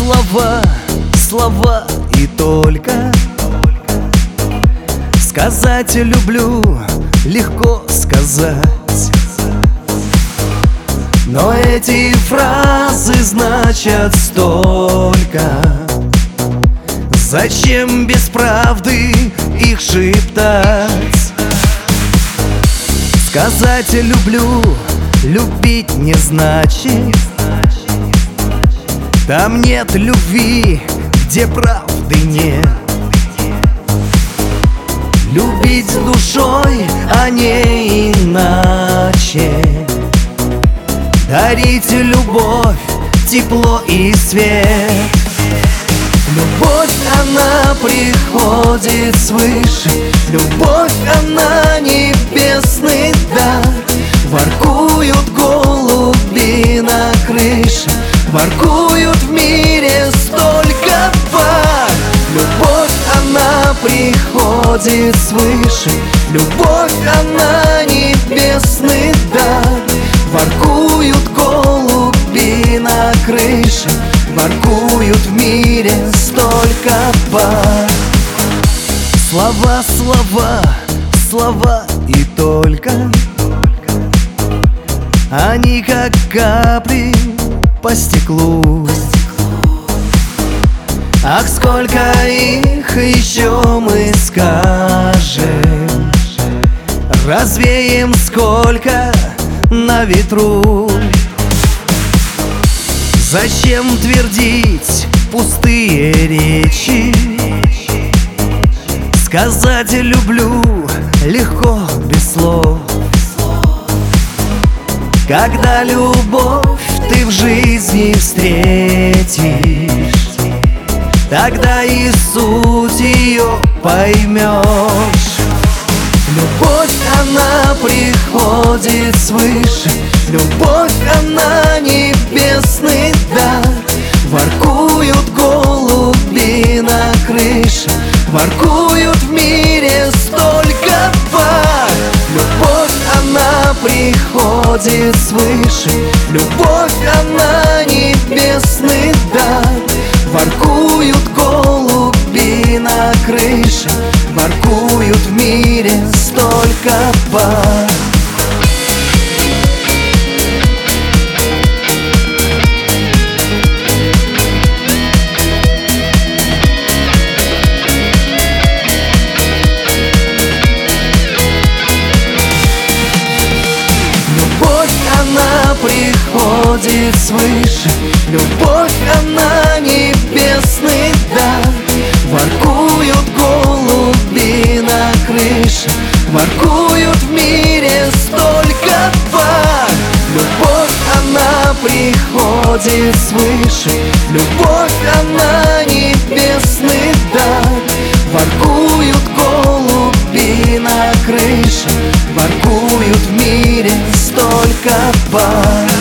слова, слова и только. Сказать люблю легко сказать, но эти фразы значат столько. Зачем без правды их шептать? Сказать люблю, любить не значит. Там нет любви, где правды нет. Любить душой, а не иначе. Дарить любовь, тепло и свет. Любовь, она приходит свыше. Любовь, она небесный дар. Воркуют голуби на крыше, воркуют в мире столько пар. Любовь, она приходит свыше. Любовь, она небесный дар. Воркуют голуби на крыше, воркуют в мире столько пар. Слова, слова, слова и только. Они как капли по стеклу. Ах, сколько их еще мы скажем, развеем сколько на ветру. Зачем твердить пустые речи? Сказать люблю легко без слов. Когда любовь ты в жизни встретишь, тогда и суть ее поймешь. Любовь, она приходит свыше. Любовь, она небесный дар. Воркуют голуби на крыше, воркуют в мире столько пар. Любовь, она приходит свыше. Любовь, она небесный дар. Воркуют голуби на крыше, воркуют в мире столько пар. Любовь, она приходит свыше. Любовь, она небесный дар. Воркуют голуби на крыше, воркуют в мире столько пар. Любовь, она приходит свыше. Любовь, она небесный дар. Воркуют голуби на крыше, воркуют в мире столько пар.